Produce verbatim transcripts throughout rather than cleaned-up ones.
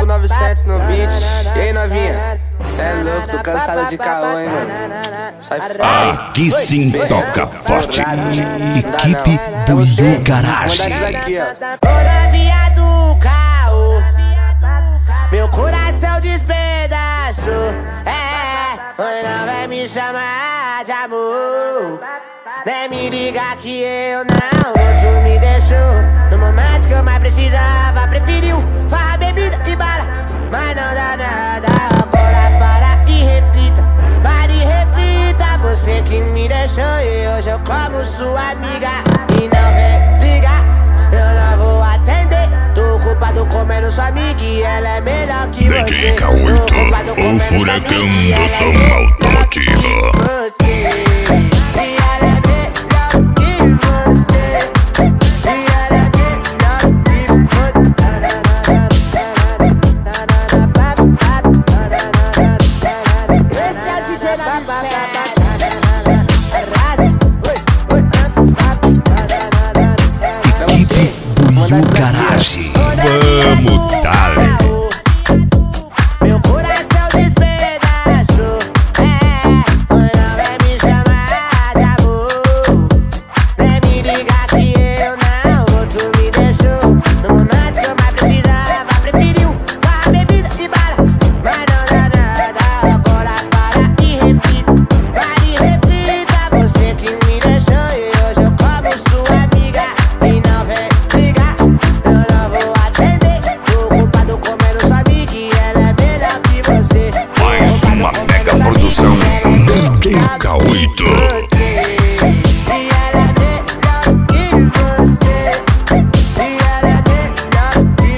cinco nove sete no beat. E aí, novinha? Cê é louco, tô cansado de caô, hein, mano. Sai fora. Aqui sim toca forte. Equipe Buiú Garage. Toda via do caô, meu coração despedaçou. É, mãe não vai me chamar de amor. Nem me liga que eu não, outro me deixou. No momento que eu mais precisava, preferiu farra, bebida e bala. Mas não dá nada, agora para e reflita. Para e reflita, você que me deixou. E hoje eu como sua amiga. E não vem ligar, eu não vou atender. Tô ocupado comendo sua amiga e ela é melhor que você. D J K oito, o furacão do som automotivo. Equipe Buiú Garage. Vamos, dale. Meu coração despedaçou. É, mãe não vai me chamar de amor. Nem me liga que eu não, outro me deixou. No momento que eu mais precisava, preferiu farra, bebida e bala. Mas não dá nada, agora para e reflita. Para e reflita, você que me deixou. E hoje eu como sua amiga. E não vem ligar, eu não vou atender. Tô ocupado comendo sua amiga e ela é melhor que você. Mais uma mega produção. D J K oito. E ela é melhor que você. E ela é melhor que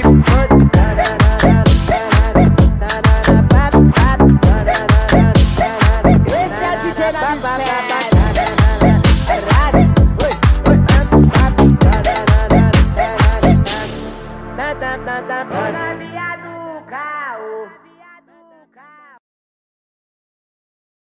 você. Esse é o D J da Bicicleta.